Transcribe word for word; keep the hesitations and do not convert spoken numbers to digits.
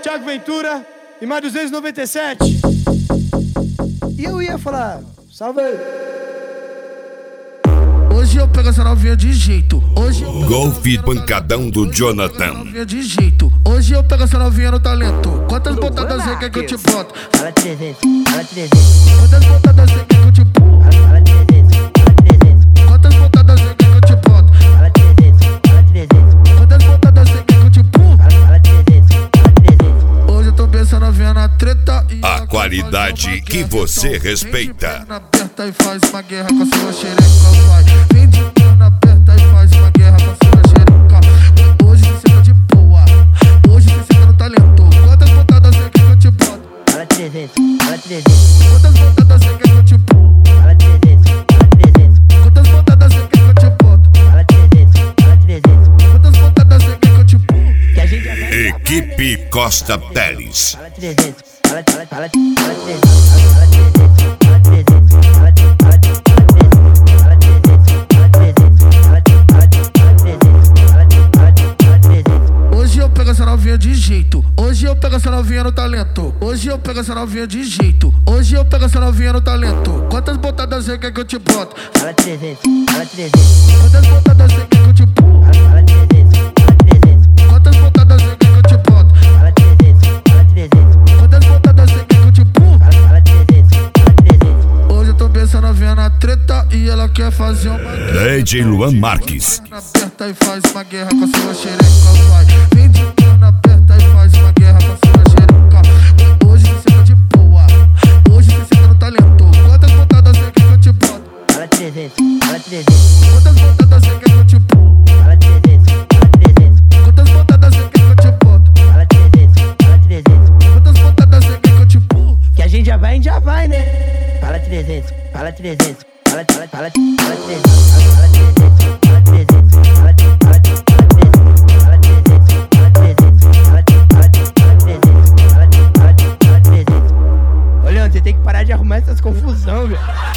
Thiago Ventura e mais duzentos e noventa e sete. E eu ia falar, salve aí. Hoje eu pego essa novinha de jeito. Hoje eu pego Golfe pancadão do Jonathan. novinha de jeito. Hoje eu pego essa novinha no talento. Quantas botadas você quer que eu te boto? Fala trezentos, fala trezentos. Quantas botadas você quer que eu te boto? Fala trezentos, fala trezentos. Quantas botadas você quer que eu te boto? Fala trezentos, fala trezentos. Quantas botadas você quer que eu te boto? Fala trezentos, fala trezentos. Hoje eu tô pensando novinha na treta e A qualidade que você respeita. Aperta e faz uma guerra com a sua xereca, vai. Vem de perna aperta e faz uma guerra com a sua xereca. Hoje você tá de boa, hoje você tá no talento. Quantas botadas você quer que eu te boto? Fala trezentos, fala trezentos. Quantas botadas você quer que eu te boto? Fala trezentos, fala trezentos. Quantas botadas você quer que eu te boto? Fala trezentos, fala trezentos. Quantas botadas você quer que eu te boto? Que a gente já vai. Equipe Costa Teles. Fala trezentos, fala, fala, fala, fala trezentos, fala trezentos, fala trezentos, fala trezentos, fala trezentos, fala trezentos, fala trezentos, fala trezentos, fala trezentos. Hoje eu pego essa novinha de jeito. Hoje eu pego essa novinha no talento. Hoje eu pego essa novinha de jeito. Hoje eu pego essa novinha no talento. Quantas botadas você quer que eu te boto? Fala trezentos, fala trezentos. Quantas botadas você quer que eu te boto? Fala trezentos, fala trezentos. Quantas botadas você quer que eu te boto? Fala trezentos, fala trezentos. Quantas botadas você quer que eu te boto? Fala trezentos, fala trezentos. Hoje eu tô pensando novinha na treta e ela quer fazer uma guerra. D J Luan Marques. Aperta e faz uma guerra com a sua xereca, vai. Vem de perna aperta e faz uma guerra com a sua xereca. Hoje você tá de boa, hoje você tá no talento. Quantas botadas você quer que eu te boto? Fala trezentos, fala trezentos. Quantas botadas você quer que eu te boto? Fala trezentos, fala trezentos. Quantas botadas você quer que eu te boto? Fala trezentos, fala trezentos. Quantas botadas você quer que eu te boto? Que a gente já vai, a gente já vai, né? Fala trezentos, fala trezentos. Fala, fala, fala, fala trezentos, fala trezentos, fala trezentos, fala trezentos, fala trezentos, fala trezentos, fala trezentos, fala trezentos, fala trezentos, fala trezentos. Ô, Leandro, você tem que parar de arrumar essas confusão, velho.